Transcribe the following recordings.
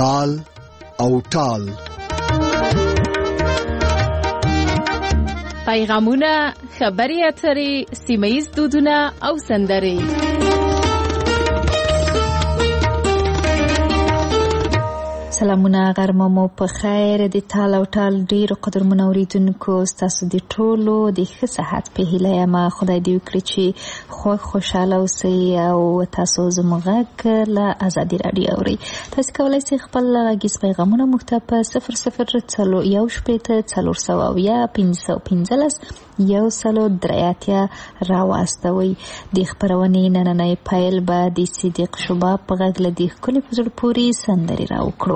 تال او ټال. پیغامونه، خبري اترې، سیمه‌ییز دودونه او سندرې. سلامونه، غرمه مو په خیر. د تال او ټال ډیرو قدرمنو اوریدونکو، ستاسو د ټولو د ښه صحت په هیله یم. خدای دې وکړي چې خوشاله اوسئ او تاسو زموږ غږ له ازادي راډیو اورئ. تاسو کولی شئ خپل غږیز پیغامونه موږ ته په 00141515 راواستوئ. د خپرونې نننۍ پیل به د صدیق شباب په غږ له دې ښکلې په زړه پورې سندرې راوکړو.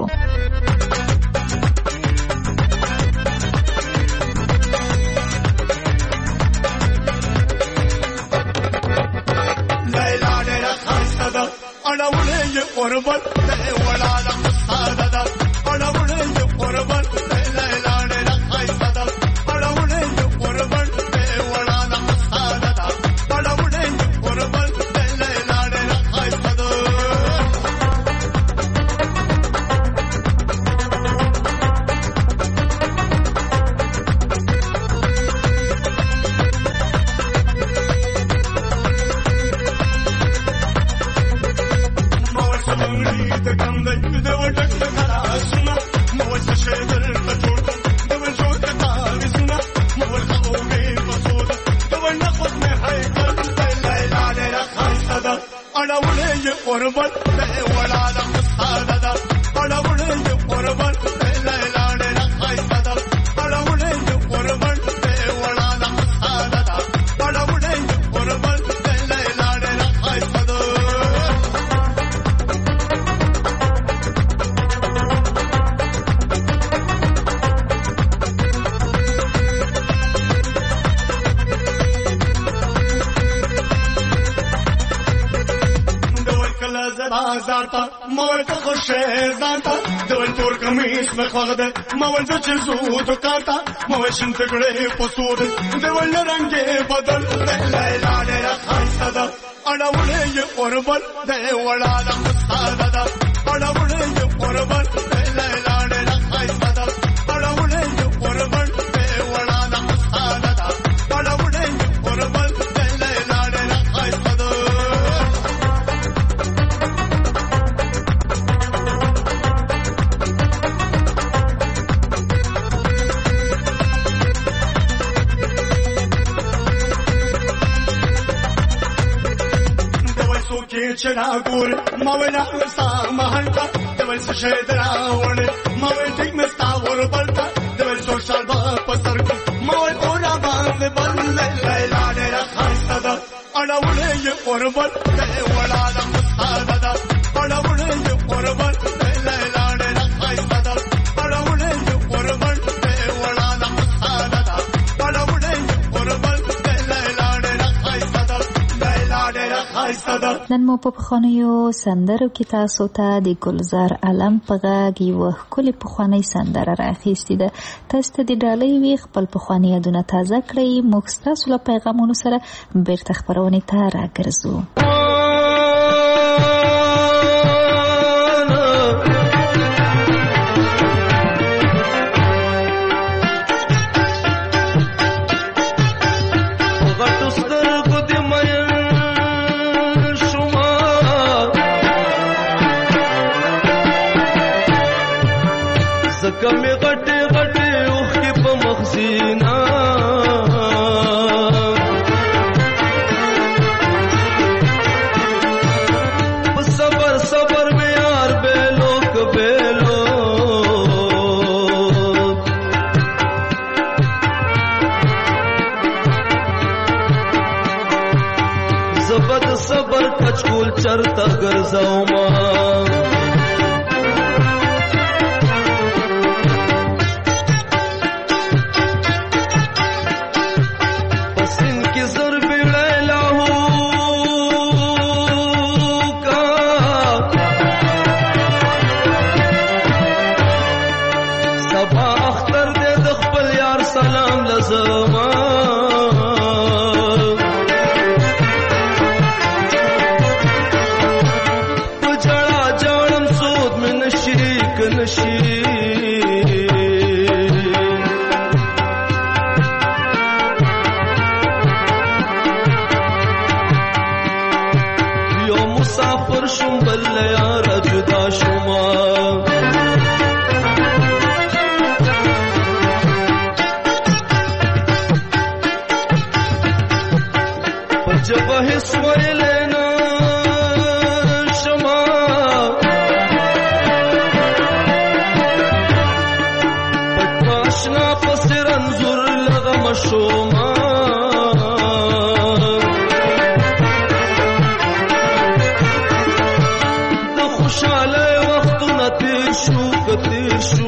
مول زو دکاتا مول شنتګړې پسود دیول رنگه بدل لیلا ډېر خاصه ده اړولې اوربل دی وړاله مستاده ده اړولې اوربل لیلا ډېر خاصه ده اړولې اوربل دی وړاله مستاده ده اړولې اوربل لیلا ډېر خاصه ده. چنا ګور ماوینا وستا مهانتا دول څه دراوړ ماوی ټیک مستا ور بلتا دول سوشل با پسر کو ماوی اورا باندې بل لیلا ډېر خاصه ده اړولې اوربل ته وړاله مستاده ده اړولې اوربل لیلا ډېر خاصه ده اړولې اوربل ته وړاله مستاده ده اړولې اوربل لیلا ډېر خاصه ده لیلا ډېر خاصه ده. نن مو په پخوانیو سندرو کې تاسو ته د ګلزار علم په غږ یوه ښکلې پخوانۍ سندره رااخیستې ده. تاسو ته د ډالۍ وي خپل پخواني یادونه تازه کړئ. موږ ستاسو له پیغامونو سره بیرته خپرونې ته راګرځو. کمی غټه غټه اوخ کی په مخزینا صبر صبر میں یار بیلو کبیلو زبد صبر کچکول چرتا گرزاو ما جڑا جڑا مسافر شم بل یار جدا شما جب حس ویلینا شما پاشنا پسر انظر لغم شما د خوشاله وختونه تیر شو کتیر شو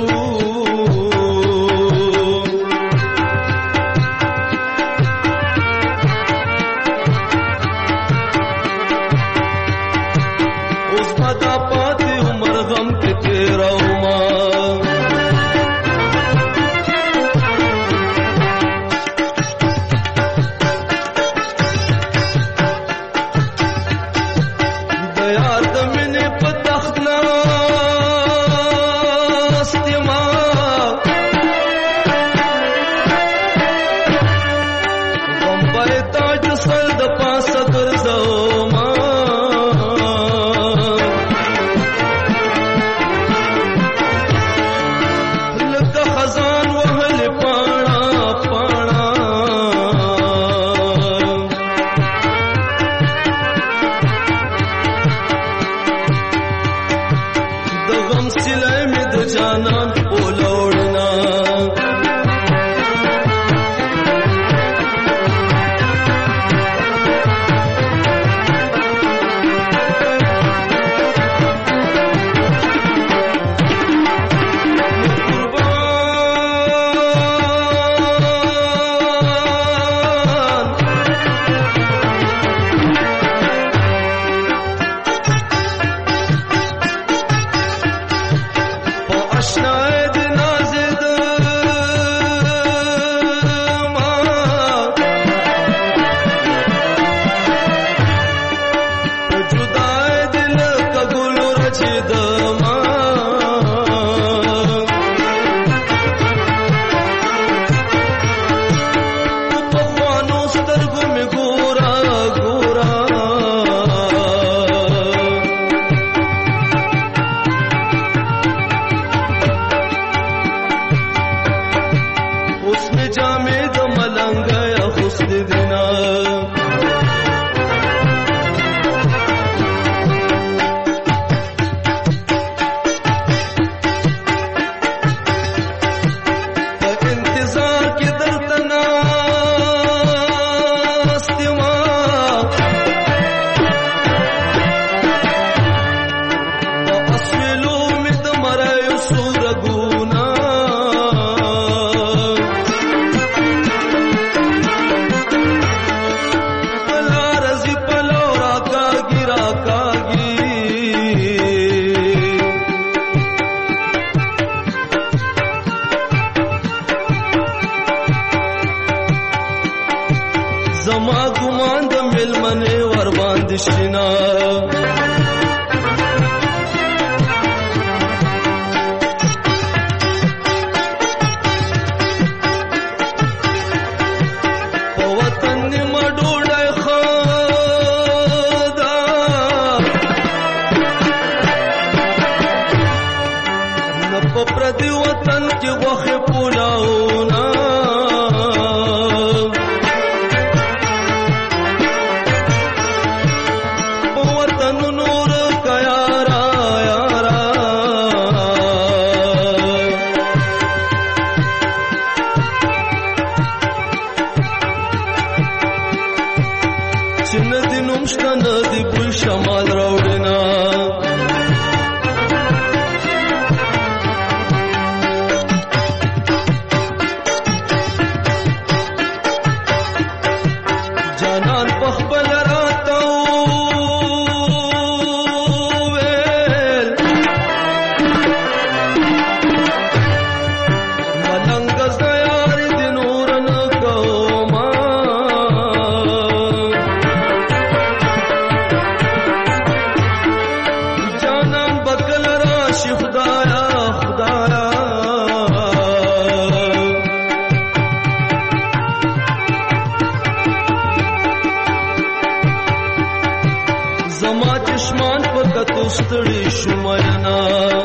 زما چشمان په کتو ستړي شو مینا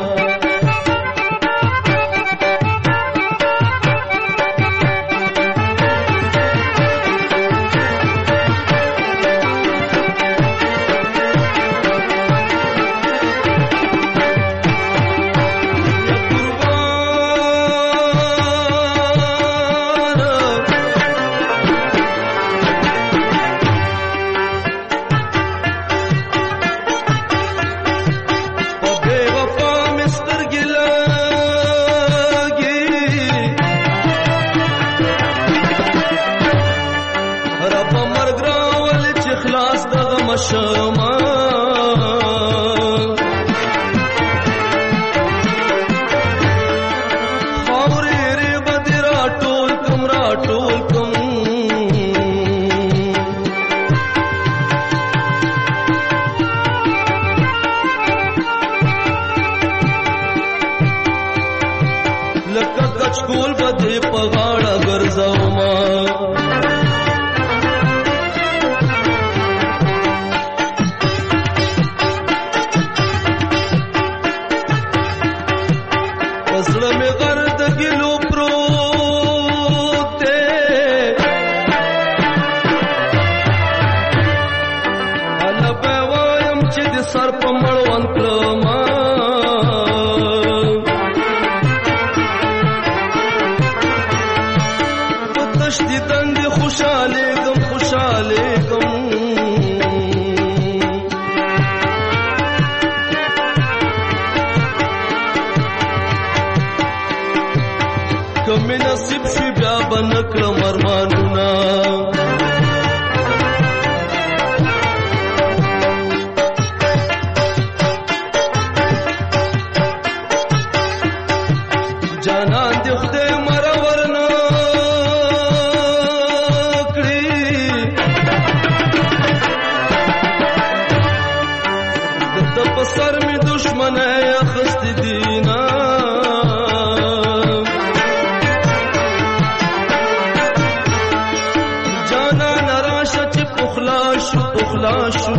کمی نصیب شي بیا بنکړم ارمانونه جانان دې خدای مرور نه کړي د په سر می دشمنه اخست دینا پخلاشو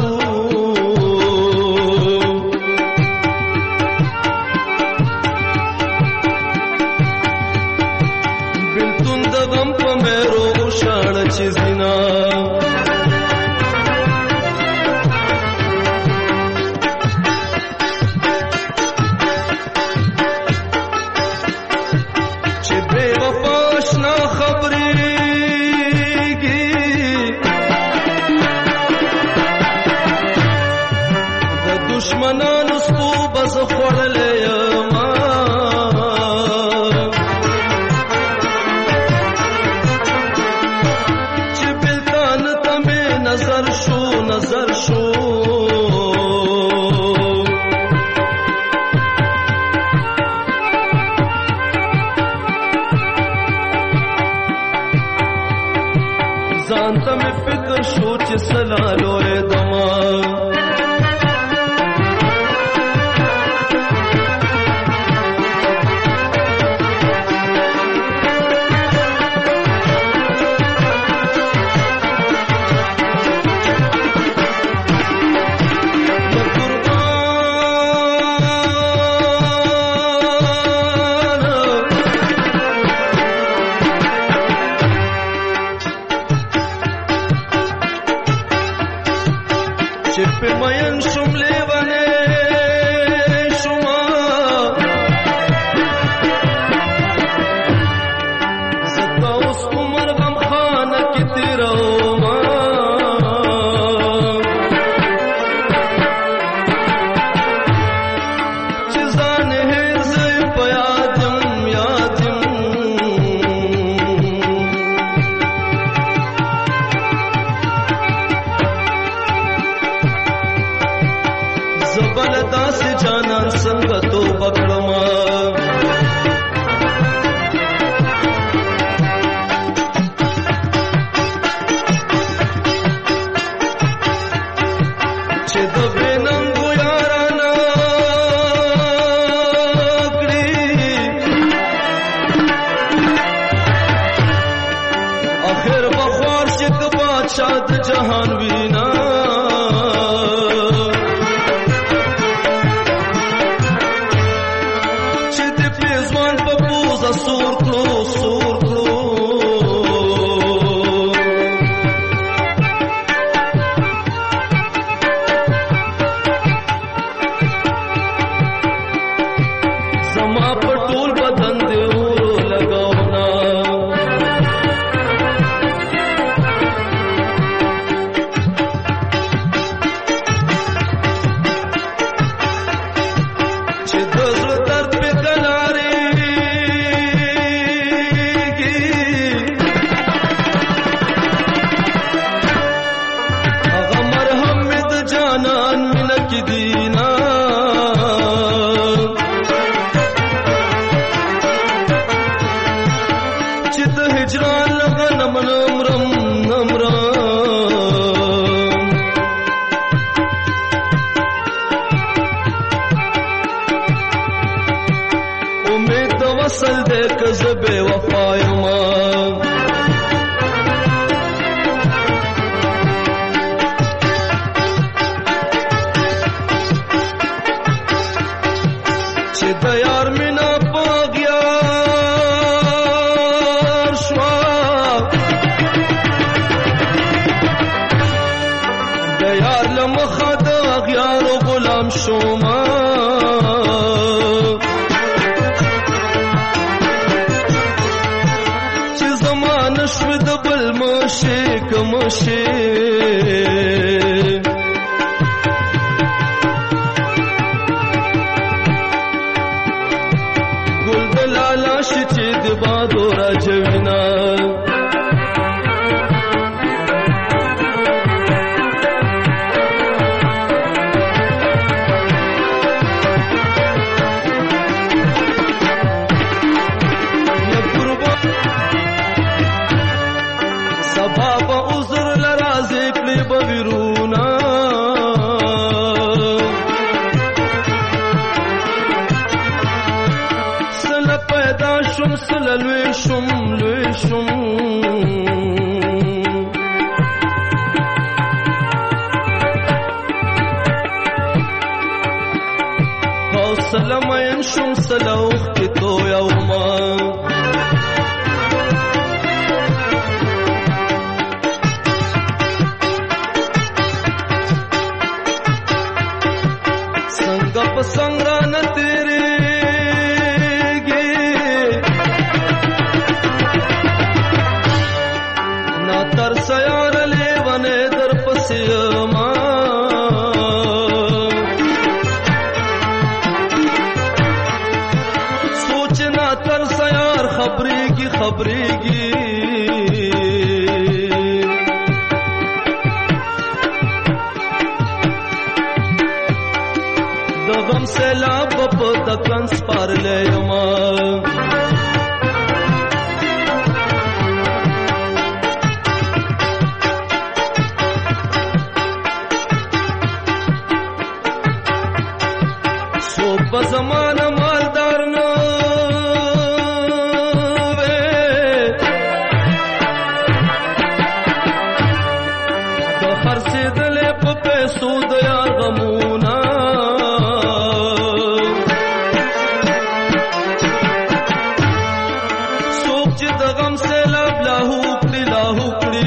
بلتون د غم په مېرو شاړه چې زینا چې بے وفا اشنا خبرېږي دشمنانو سپو بس خوړلې یما چې بلتان ته مې نظر شو ځان ته مې فکر شو چې سلالو دما چپ مین شم لیوانه شما زکا اس عمر غم خانه کی تیرو ما چیزان هیر زی پیادم زبل داس جانان څنګه تو بکړما چې د بننګو یارانا کړی اخر بخوار چې د بادشاہ د جهان وینا وصل دې که زه بې وفا یمه چې د یار مینا په اغیار شوه د یار له مخه د اغیارو غلام شومه چې زمانه شوې د بل مشې که مشې چې د بادو راجوینا سبا به عذر لرازې کړې به ویرونا شم سل لوی شم لوی شم او سلام ين شم سلوخ کی تو یوما څنګه په څنګه نه تیرې سیار لیوانه در پسیما سوچنا تر سیار خبریگی خبریگی دغم سیلاب په دکن سپار لیما په زمانه مالدار نه وې د خرڅېدلې په پیسو د یار غمونه څوک چې د غم سیلاب لاهو کړي لاهو کړي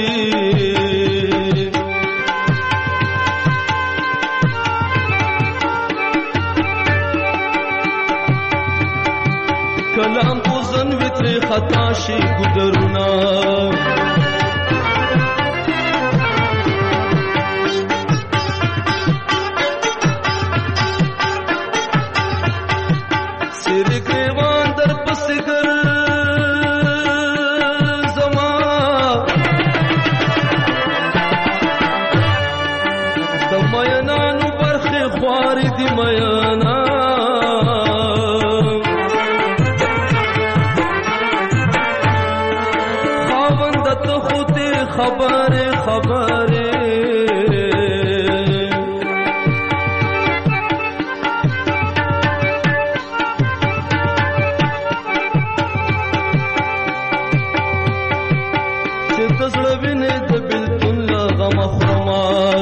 کلام پوزن ویتری خطا شي ګدرونه سر ګریوان در پسې ګر زما د مینانو برخې خوارې دي مینا خبره خبره چې تزړه وینې د بلتون له غمه خورما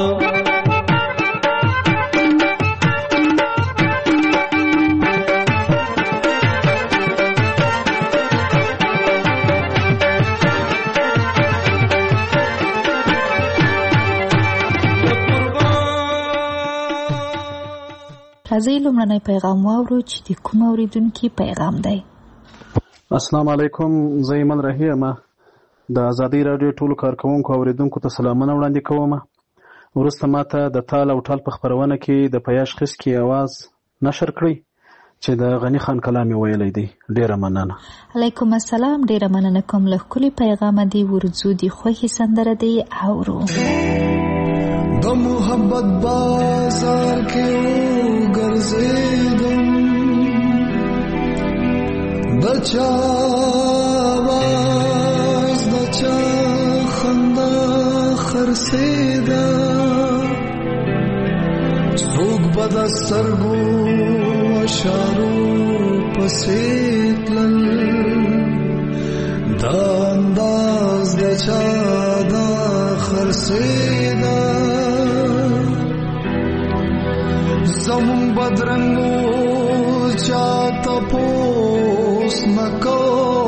راځئ لومړنی پیغام واورو چې د کوم اورېدونکي پیغام دی. السلام علیکم، زه ایمن راهی یم. د ازادۍ راډیو ټولو کارکوونکو اورېدونکو ته سلامونه وړاندې کوم. وروسته ماته د تال او ټال په خپرونه کې د پیاش خسکي आवाज نشر کړئ چې د غنی خان کلام ویلی دی. ډیره مننه. علیکم السلام. ډیره مننه کوم. له ښکلي پیغامه دی ورځو دی خوښې سندره دی اورو. د محبت بازار کې وګرځېدم، د چا آواز د چا خندا خرڅېده، څوک به د سترګو اشارو پسې تلل دا انداز د چا دا خرڅېدا زمون بدرنګو چا تپوس نکو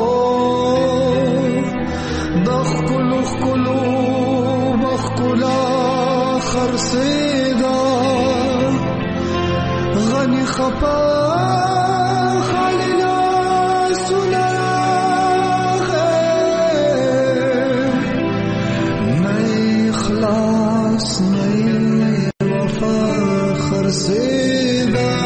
د ښکلو ښکلو بښکلا خرڅېدا غني خپا خالی لاسونه نه اخلاص نه وفا خرڅېدا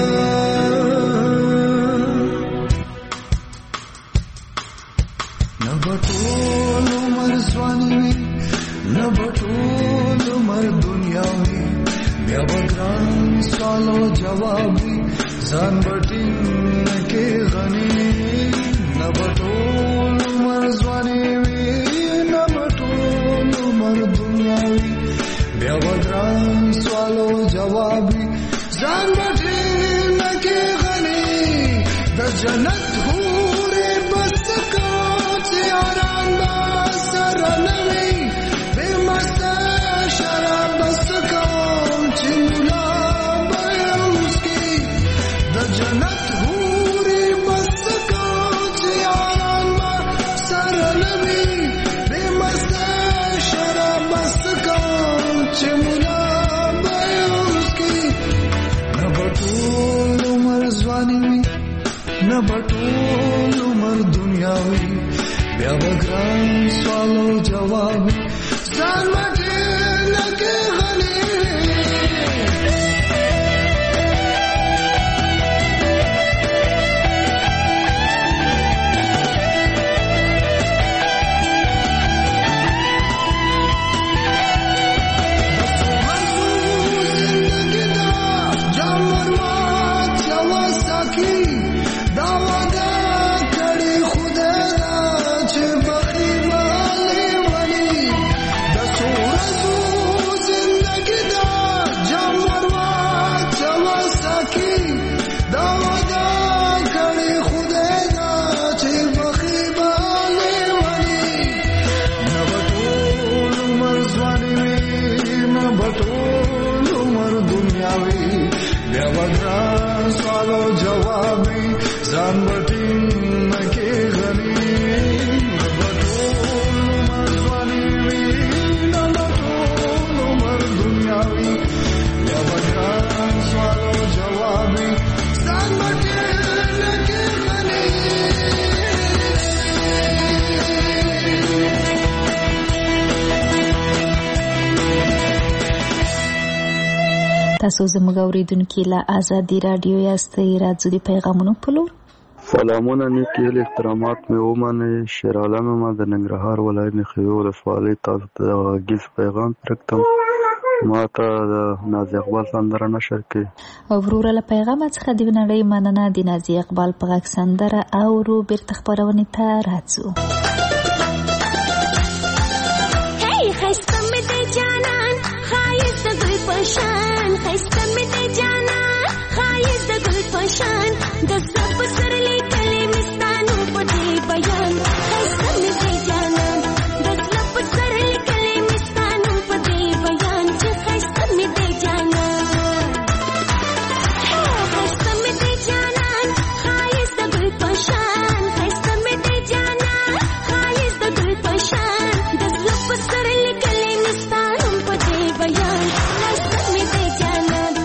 نه به ټول عمر ځواني وي نه به ټول عمر دنیا وي بیا به ګران سوال او جواب وي ځان به ټینګ کې غني نه به ټول عمر ځواني وي نه به ټول عمر دنیا وي بیا به ګران سوال او جواب وي ځان به ټینګ کې غني د جنت حورې بس کا چې آرام به سره نه وي بې مسته شراب بس کا چې مولا به اوسکي د جنت حورې بس کا چې آرام به سره نه وي بې مسته شراب بس کا چې مولا به اوسکي نه به ټول عمر ځواني وي نه به ټول عمر دنیا وي بیا به ګران سوال او جواب ځان به ټینګ کې غني ځان به ټینګ کې غني نه به ټول عمر ځواني وي نه به ټول عمر دنیا وي بیا به ګران سوال او جواب وي ځان به ټینګ کې غني تاسو زموږ اوریدونکي له آزادي رادیو یاستئ. راځو د پیغامونو په لور. سلامونه نیکی احترامات مې ومنئ. شیر عالم ما د ننګرهار ولایت نخیو ولسوالۍ تاسو ته غږیز پیغام پرېږدم. ما ته د نازي اقبال سندره نشر کړي. وروره له پیغام څخه د نړۍ مننه. د نازي اقبال په غږ سندره اورو. بیرته خپرونې ته راځو. خسته مې د جانان ښایست د ګل په شان خسته مې د جانان ښایست د ګل په شان د زړه په سر لیکلې مې ستا نوم په دې بیان خسته مې د جانان د زړه په سر لیکلې مې ستا نوم په دې بیان چې خسته مې د جانان خسته مې د جانان ښایست د ګل په شان خسته مې د جانان ښایست د ګل په شان د زړه په سر لیکلې مې ستا نوم په دې بیان خسته مې د جانان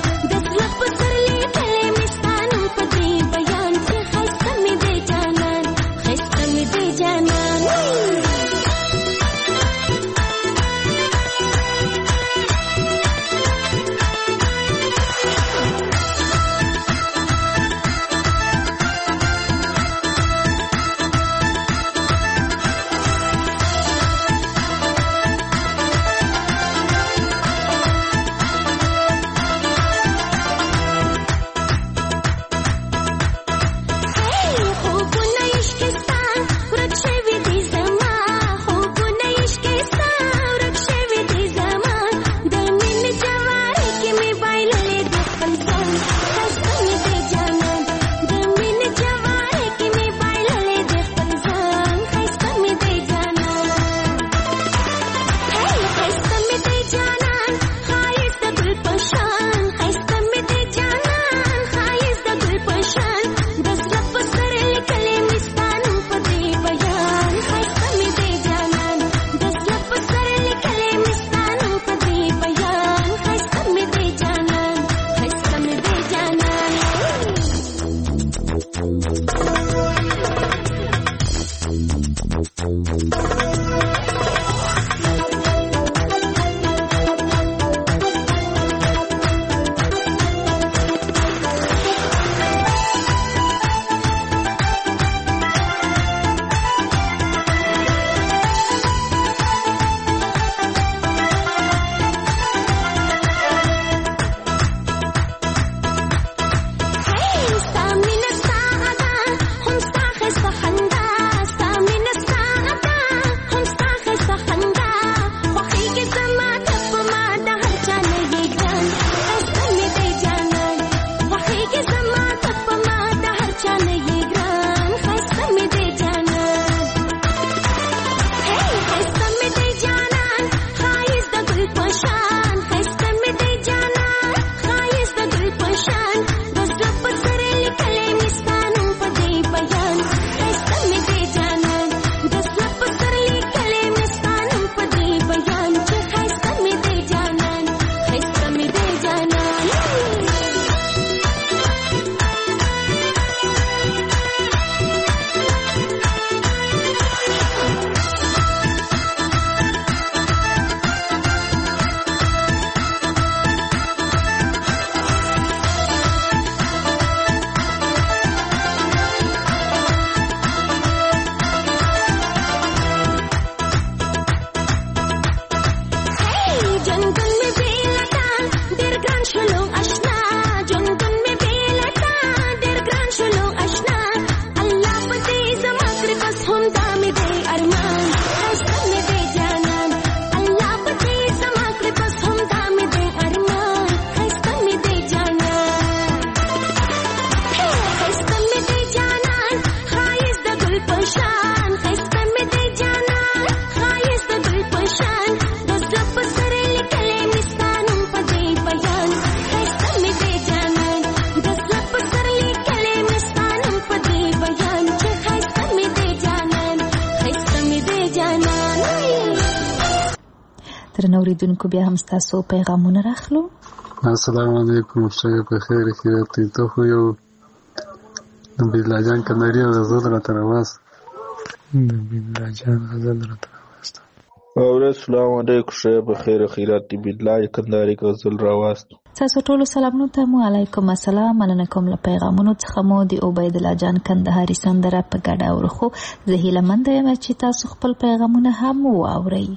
درنو اوریدونکو بیا هم ستاسو پیغامونه راخلو. السلام علیکم، شګه په خیر خیرات ته خو یو د بلا جان کنداري غزل را ترواس د بلا جان غزل را ترواس اور السلام علیکم، شګه په خیر خیرات د بلا کنداري غزل راواس. تاسو ټول سلامونه ته مو علیکم السلام. مننه کوم له پیغامونو څخه مو د عبید الله جان کندهاري سندره په ګډه اورخو. زه هیله مند یم چې تاسو خپل پیغامونه هم واورئ.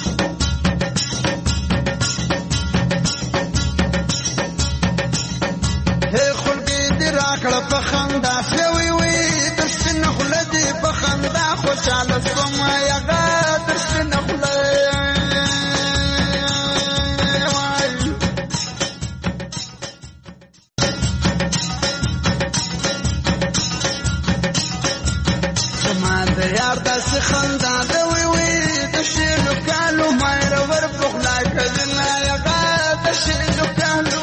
کړه په خندا سوي وي د سپینه خوله دې په خندا خوشاله شوم یغه د سپینه خوله زما د یار داسې خندا ده وي وي د شینو کالو مایره ور په خوله کړله یغه د شینو کالو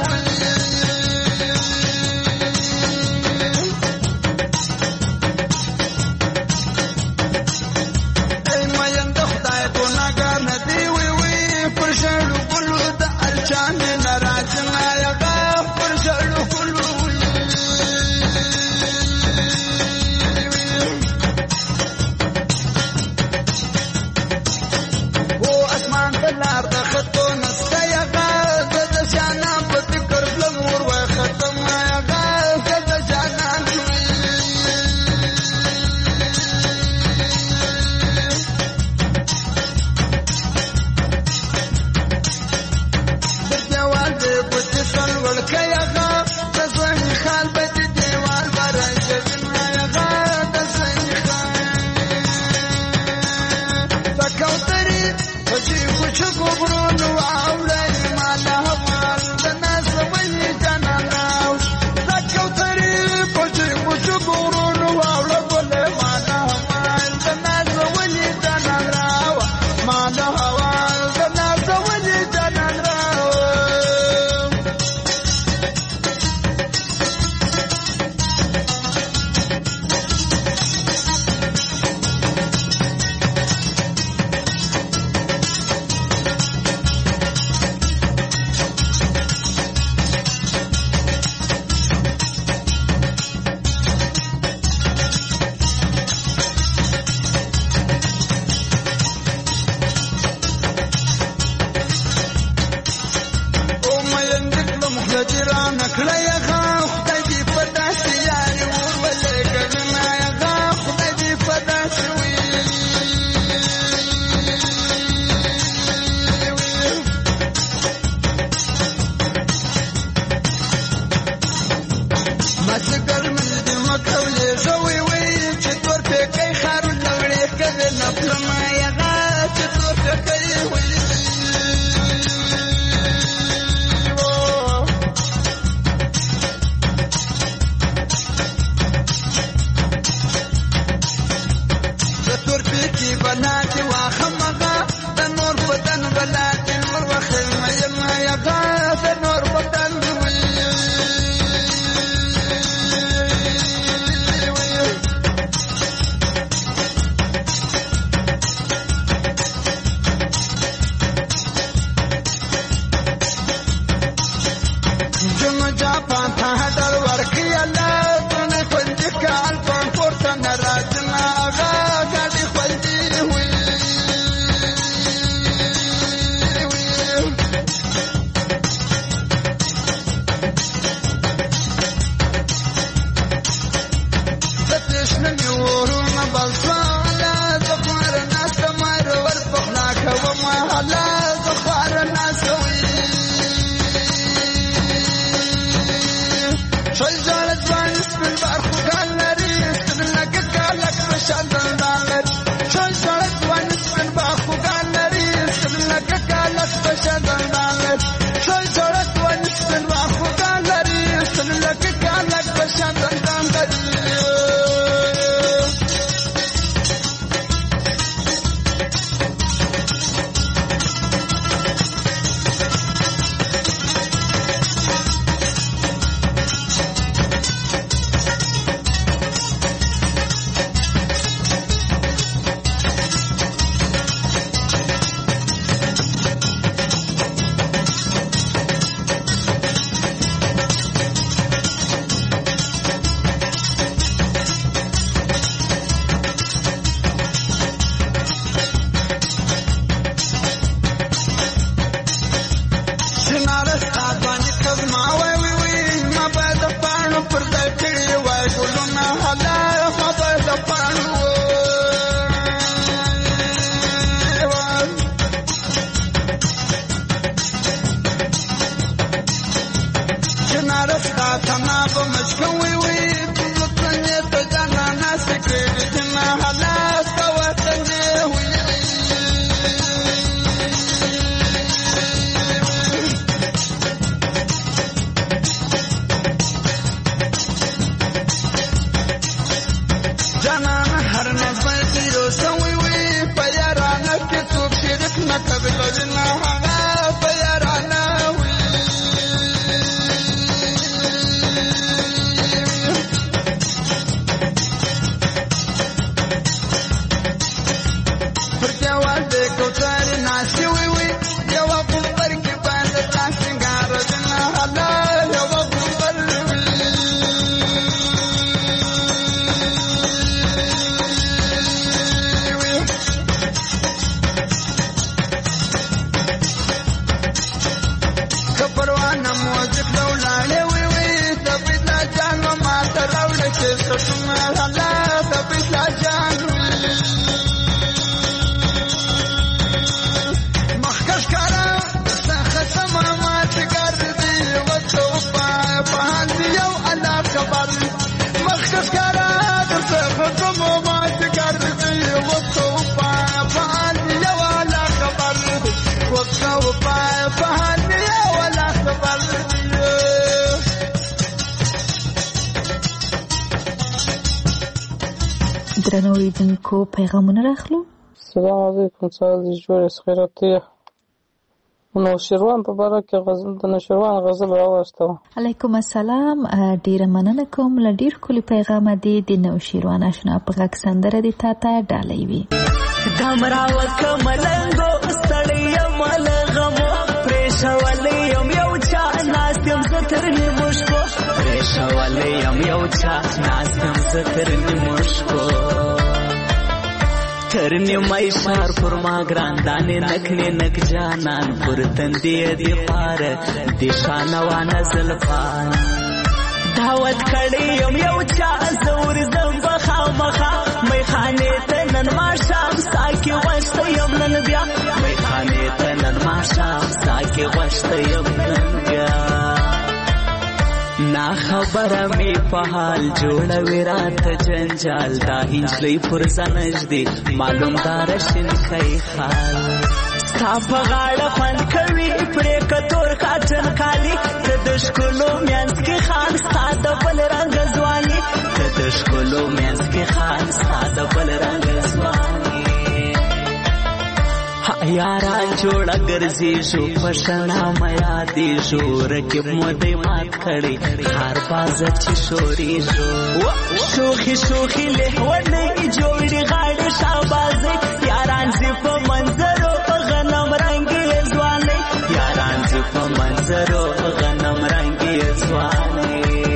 دا تناب مشکوي وي څنګه ته جانا نسکه جنا حالات وطن وي جانا هر نظر تیرو سوي وي پیارانه کې څوک شرک نه کوي جنا هغه پیارانه وي پرتیاوال دې کوتر ناشي وي وي یو غومبر کې باندې تاسنګار جنا هغه یو غومبر درنو اوریدونکو پیغامونه راخلو. السلام علیکم. سازی جوړ خیراتیه نو شیروان په باره کې غزل د نشروان غزل راوستو. علیکم السلام. ډیره مننه کوم له ډیر کلی پیغام دی د نو شیروان آشنا په غږ سندره دی تا ته ډالۍ وي. دمرا وکملنګو ستړی ملغمو پرېښولې یم یو چا ناست یم زه تر نیمو شپو پرېښولې یم یو چا ناست یم زه تر نیمو شپو تر نیمای ښار پر ما ګران دانې نکنې نک جانان پر تندې دې پاره دې شانوانه زلفان دعوت کړی یم یو چا زه ورځم به خامخا میخانې ته نن ماښام ستا کې غوښته یم نن بیا میخانې ته نن ماښام ستا کې غوښته یم نن بیا نا خبره می په حال جوړوي راته جنجال دا هنجلۍ پر ځنږدې معلوم دار شینکی خال ستا په غاړه خوند کوي پرې کتور کاټن کالي ته د ښکلو منځ کې خان ستا د بل رنګ ځواني ته د ښکلو منځ کې خان ستا د بل رنګ ځواني یاران جوړه ګرځېږو په شنا مه یادېږو رقیب مو دی مات کړی هر بازه چې شورېږو شوخي شوخي لهونۍ جوړې غاړې شابازۍ یاران زی په منظرو غنم رنګې ځوانۍ یاران زی په منظرو غنم رنګې ځوانۍ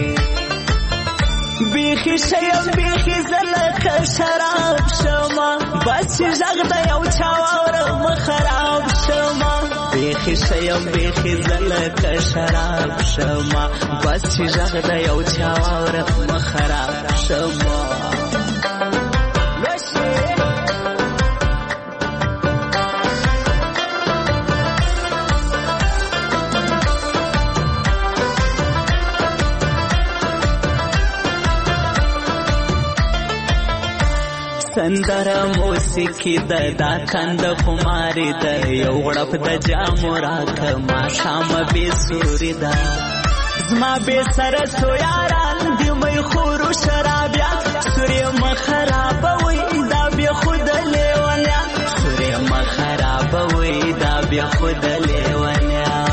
بیخي شیم بیخي زه لکه شراب شمه بس چې غږ د یو چا واورم خراب شمه بیخي شیم بیخي زه لکه شراب شمه بس چې غږ د یو چا واورم خراب شمه سندره موسیقي ده دا کند خماري ده یو غړپ د جامو راکه ماښامه بې سوري ده زما بې سره سو یاران د می خورو شرابیان سورې مه خرابوئ دا بې خود لیونیان سورې مه خرابوئ دا بې خود لیونیان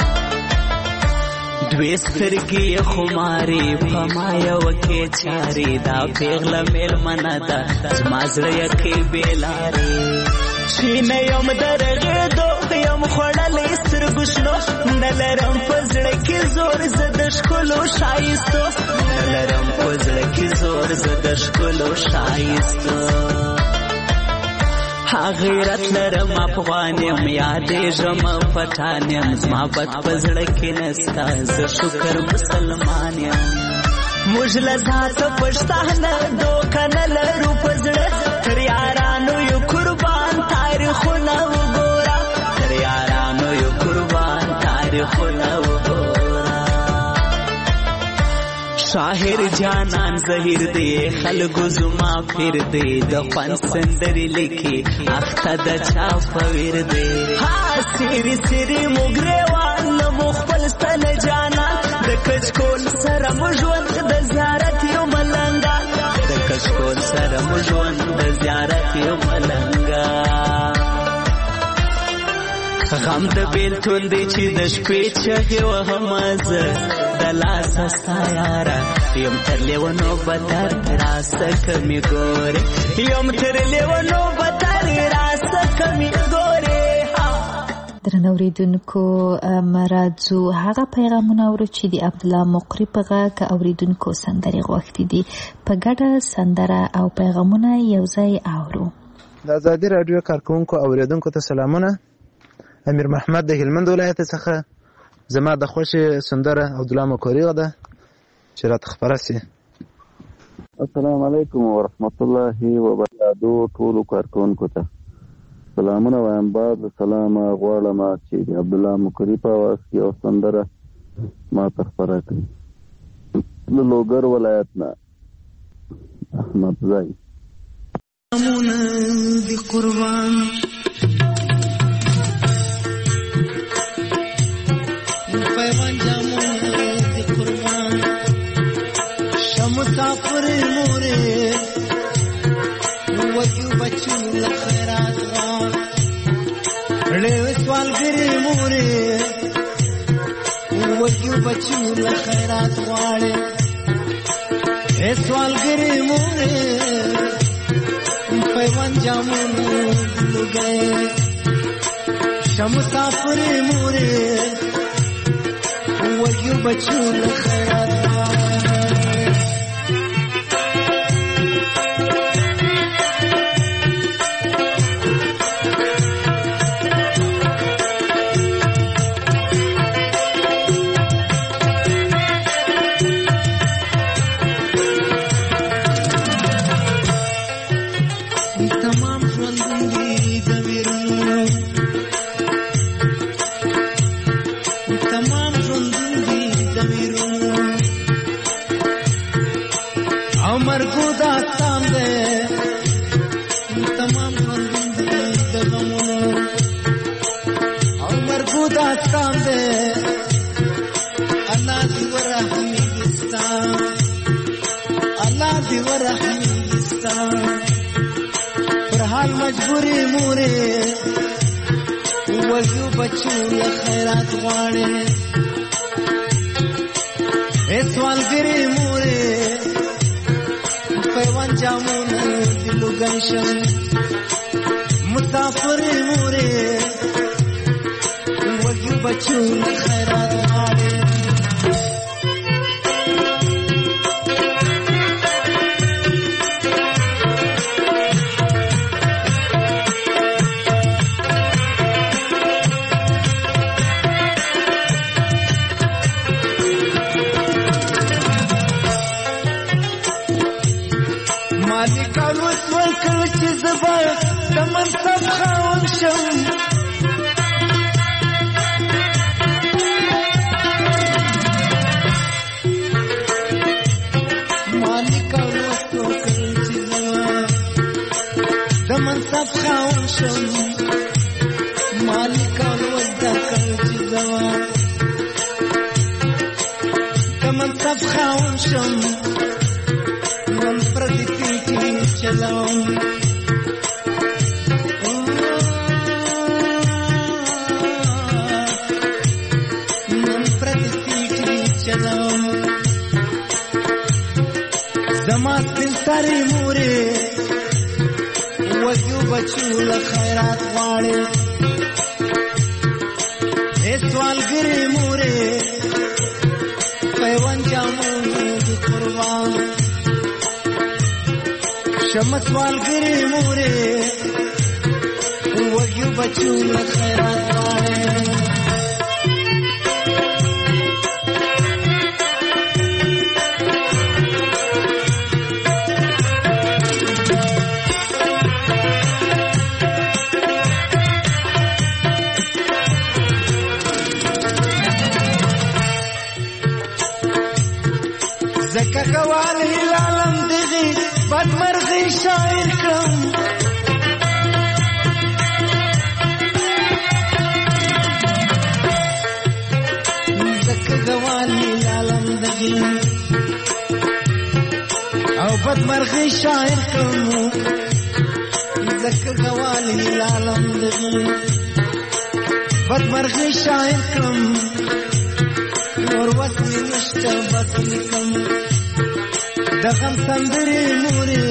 دوی سترګې خماري په ما یو کې چاري دا پیغله میلمنه ده زما زړه یې بېلارې شینه یم درغېدو یم خوړلی سترګو شنو نه لرم په زړه کې زور زه د ښکلو ښایستو نه لرم په زړه کې زور زه د ښکلو ښایستو غیرت لرم افغان یم یادېږم پټان یم زما بد په زړه کې نسته زه شکر مسلمان یم موږ له ذاته پښتانه دوکه نه لرو په زړه تر یارانو یو قربان تاریخونه وګوره تر یارانو یو قربان تاریخونه وګوره شاهر جانان زهیر دی خلګو زما پیر دی د خوان سندري لیکي اخته د چا پویر دی ها سری سری مګریوان مخبل ستل جانان د کچکول سره مجوند د زیارت یو ملنګا د کچکول سره مجوند د زیارت یو ملنګا غم د بیلتون دی چې د شپې چغې وهمزه د لاس ستا یاره یم تر لیونو بدر راسته کمې ګورې یم تر لیونو بدر راسته کمې ګورې درنو اوریدونکو راځو هغه پیغامونه اورو چې د عبدالله مقری په غږ اوریدونکو سندرې غوښتي دي په ګډه سندره او پیغامونه یو ځای اورو. د ازادي راډیو کارکونکو اوریدونکو ته سلامونه. امیر محمد د هلمند ولایت څخه زما د خوښې سندره عبدالله مقری ده چې راته خپره سي. السلام علیکم ورحمت الله وبرکاتو. ټولو کارکونکو ته سلامونه وایم. بعد سلام غواړم چې د عبدالله مقری په आवाज کې او سندره ما ته خپره کړي. د لوګر ولایت نه احمد زای. سلامونه دي قربان پیوان جامونه دي قربان شمسافر موره وکیو بچو لخیرات غار له سوال ګری موره وکیو بچو لخیرات غار سوال ګری موره پیوان جامونه لګي شمسافر موره وکیو بچو لخیرات غار مجبوری موره وزو بچو لخیرات غواړي سوال ګری موره پیوان جامونه دلو گنشم مسافر موره وزو بچو لخیرات غواړي شمسوال ګری موره وګیو بچو لخیرات غواړي زکه غواړي لالم دغه بدمرغي شاعر کړم زکه غواړي لالم دغه او بدمرغي شاعر کړم زکه غواړي لالم دغه بدمرغي شاعر کړم نور وطن نشته بس لیکم د غم سندرې مورې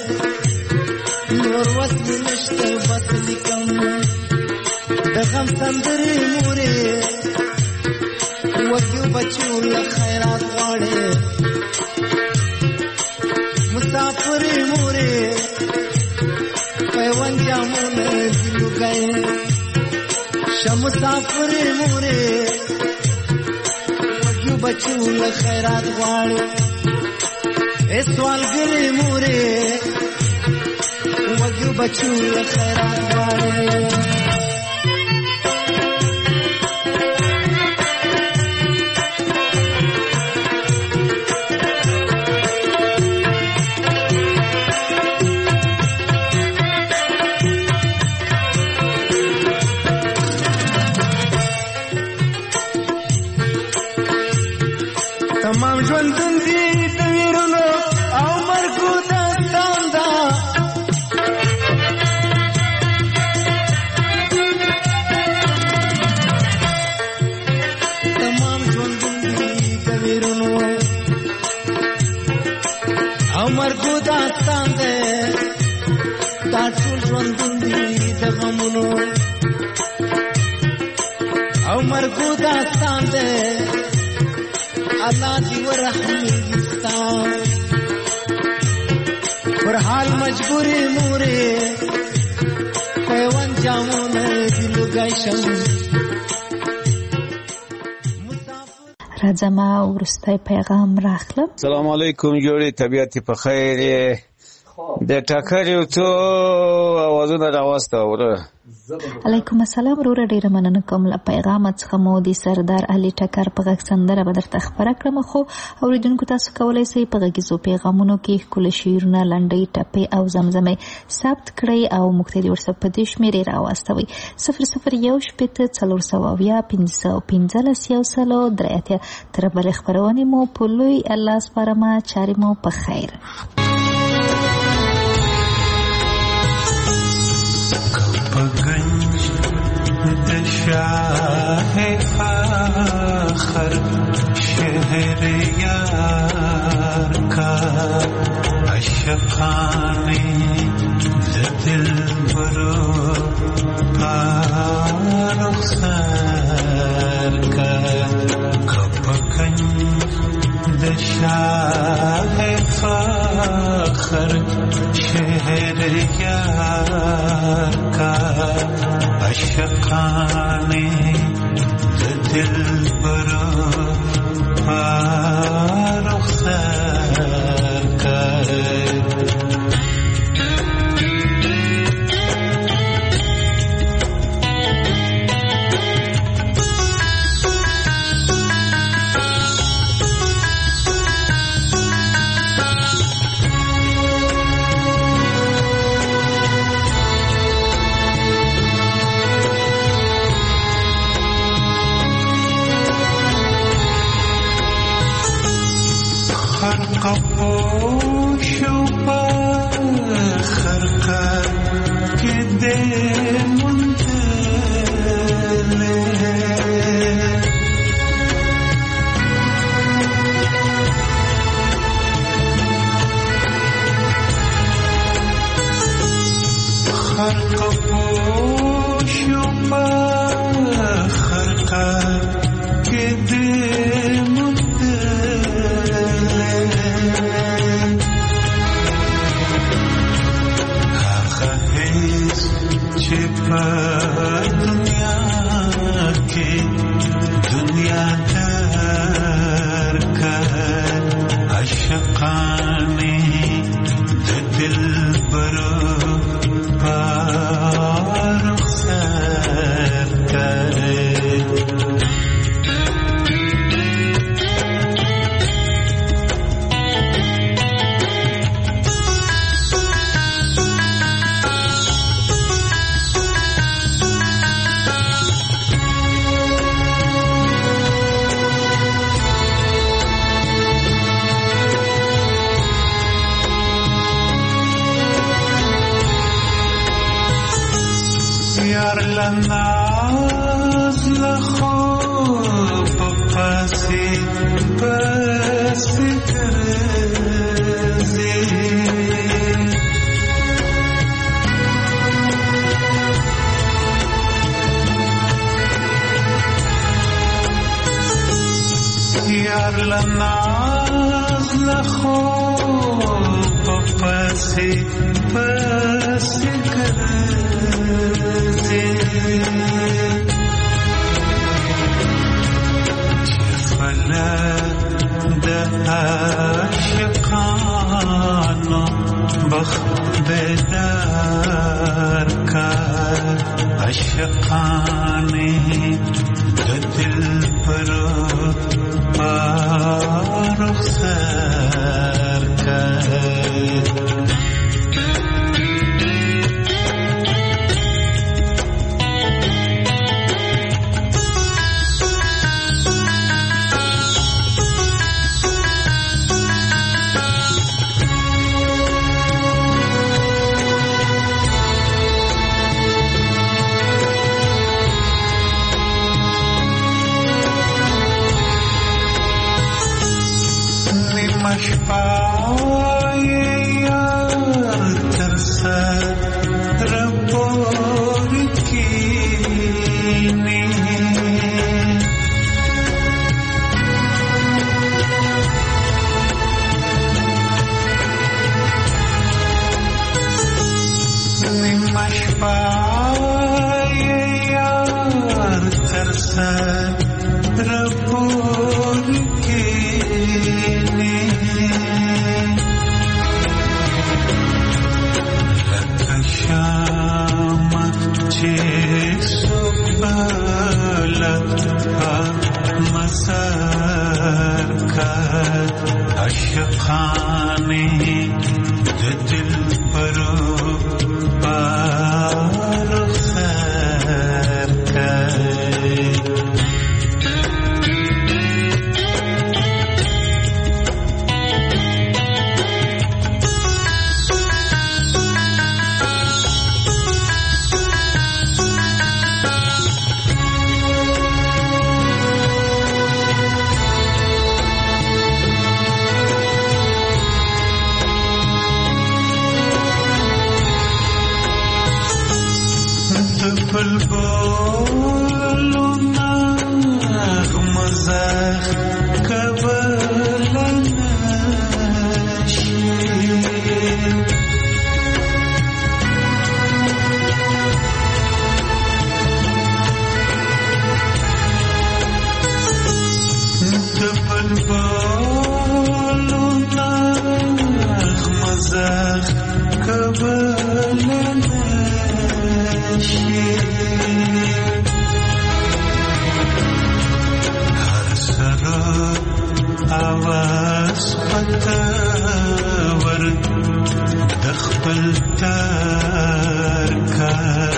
نور وطن نشته بس لیکم د غم سندرې مورې وږو بچو له خیرات غواړې مسافرې مورې پیوند جامونه دي لوګای شه مسافرې مورې بچو له خیرات غواړو اے سوالګرې مورې وږو بچو له خیرات غواړو تمام ژوندون دي د ویرونو او مرګو داستان ده تمام ژوندون دي د ویرونو او مرګو داستان ده دا ټول ژوندون دي د غمونو او مرګو داستان ده الله دی ورحمتا پر حال مجبوری مورې پیوند جامونه دی لوګایشم راځه ما وروستی پیغام راخلم. سلام علیکم جوړې طبیعت په خیر د ټکر یو څو اوازونه راوستل. علیکم السلام وروره ډیره مننه کوم له پیغام څخه مو د سردار علي ټکر په غږ سندره به درته خبره کړم خو اوریدونکو تاسو کولی شئ په غږیزو پیغامونو کې ښکلي شعرونه لنډۍ ټپې او زمزمې ثبت کړئ او موږ ته د وټساپ په دې شمېرې راواستوئ 0012-515-103 تر بلې خپرونې مو په لوی الله سپارمه چارې مو په خیر. गंज शाह आखर शहर यार का अशकाने दिल बरो पारुखर का गंज शाह आखर शहर यार का अशकाने दिल बरो पारुखर का कपोशों पर खरकर के दे मुंतले हर कपोशों पर खरकर के दे दुनिया के لناز لخوب پسی پسی کرزی یار لناز لخوب پسی پسی کرزی فلک ده عاشقانو بخت بیدار کر عاشقانی ده دل پرو رخسار کر مشپای یار ترسد ربور کینی مشپای یار ترسد ربور کینی مسار کر عاشقانی دل پرو رخسار کر بلبلو نغمزه کبل نشی بلبلو نغمزه کبل نشی आवाज पतावर दखल तार का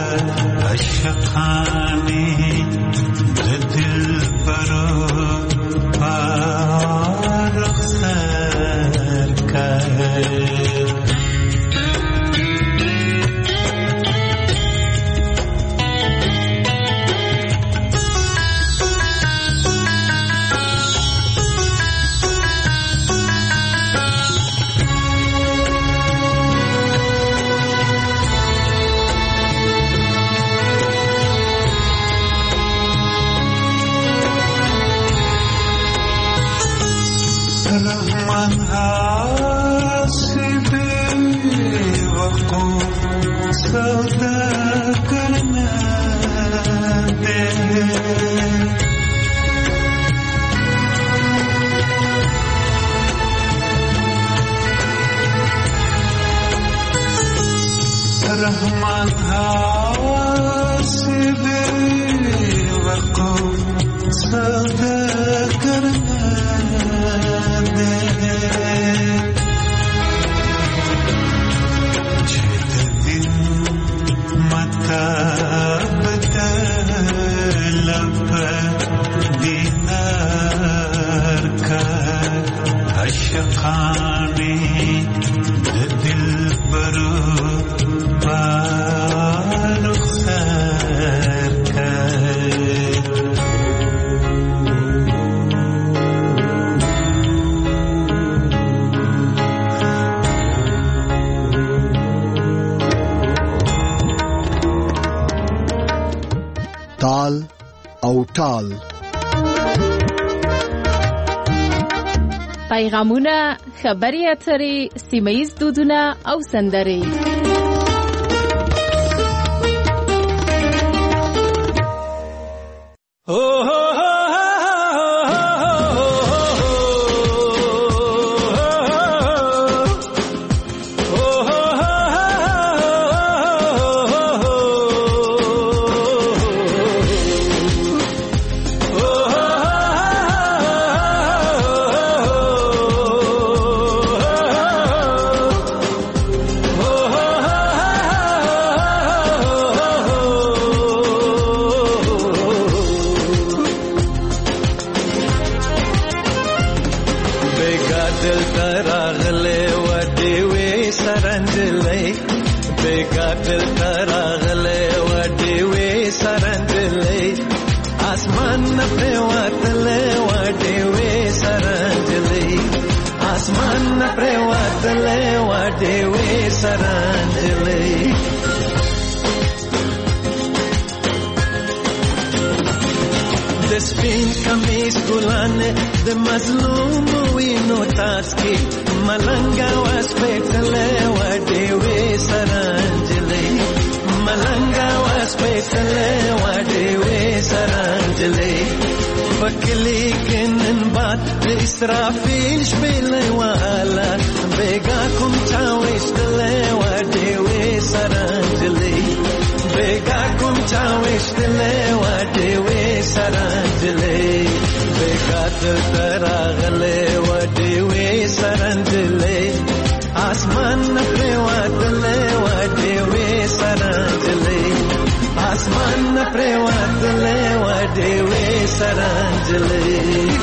अशखानी दिल परो रखसर का रहमान हासिब वक़ूफ़ सौदा करना दे जित दिन मताब तलब दीनार का अशखानी दिल बरो रखसर او ټال. پیغامونه، خبري اترې، سیمه‌ییز دودونه او سندرې. سپین کمیس ګلان د مظلوم وینو تاس کې ملنګا واس پېټلې وډې وې سرانجلې ملنګا واس پېټلې وډې وې سرانجلې پکلی کینن باد اسرافیل شپلې والا بیگا کوم چا وښتلې وډې وې سرانجلې بیگا کوم چا وښتلې وډې وې سرانجلې بیگا تراغلې وډې وې سرانجلې اسمان پر واتلې وډې وې سرانجلې اسمان پر واتلې وډې وې سرانجلې.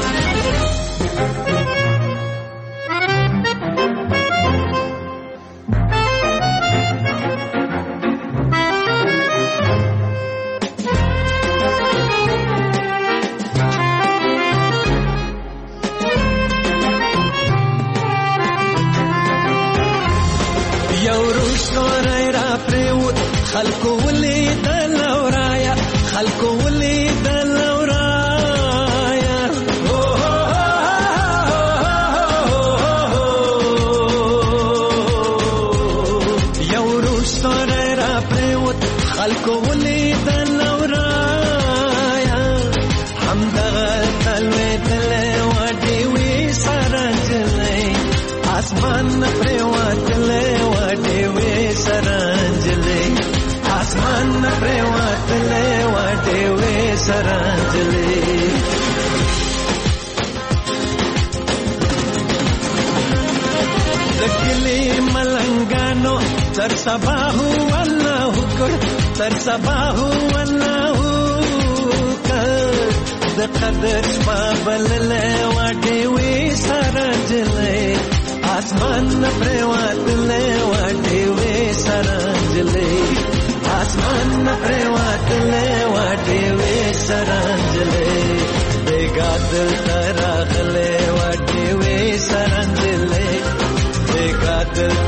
خلکو ولیدل ورایا خلکو ولیدل ورایا یو روش سره را پریوت خلکو ولیدل ورایا همدغه تلویدل وډې وې سرانجلې اسمان پریوتل وډې وې سرانجلې اسمان پریوتلې وډې وې سرانجلې. د کلي ملنګانو تر سبا هو الله کړ تر سبا هو الله کړ د قدر بابللې وډې وې سرانجلې اسمان پریوتلې وډې وې سرانجلې اسمان پریوتلې وډې وې سرانجلې بیگا دل تراغلې وډې وې سرانجلې بیگا دل